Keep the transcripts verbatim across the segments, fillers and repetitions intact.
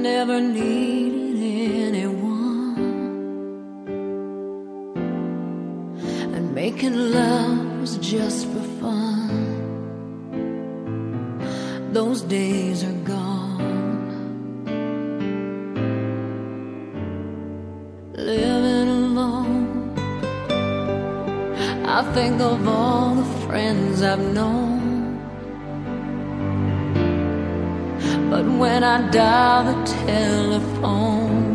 never needed anyone, and making love was just for fun. Those days are gone. Living alone, I think of all the friends I've known. But when I dial the telephone,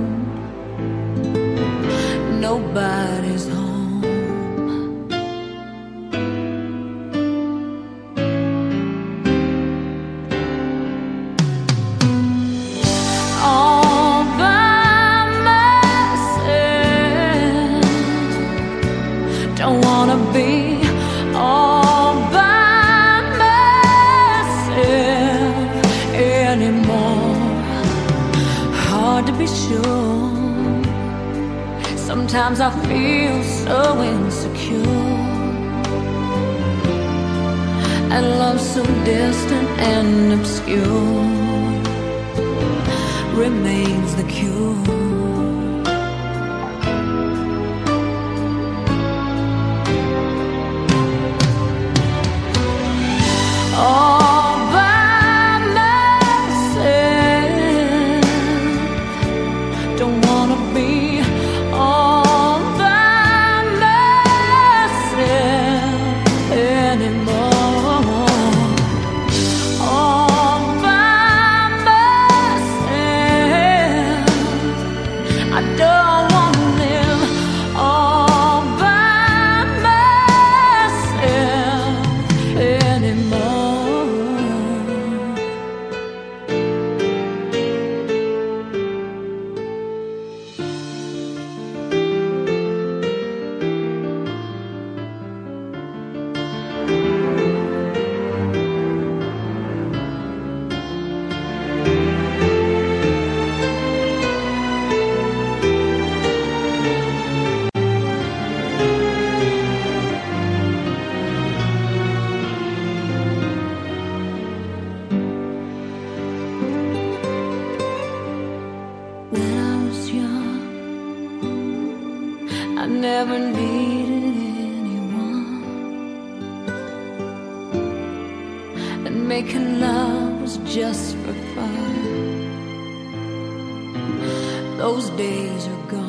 nobody's home. All by myself, don't wanna be all by to be sure. Sometimes I feel so insecure, and love so distant and obscure remains the cure. All by myself, don't wanna be all by myself anymore. All by myself, I don't wanna live all by myself anymore. I never needed anyone, and making love was just for fun. Those days are gone.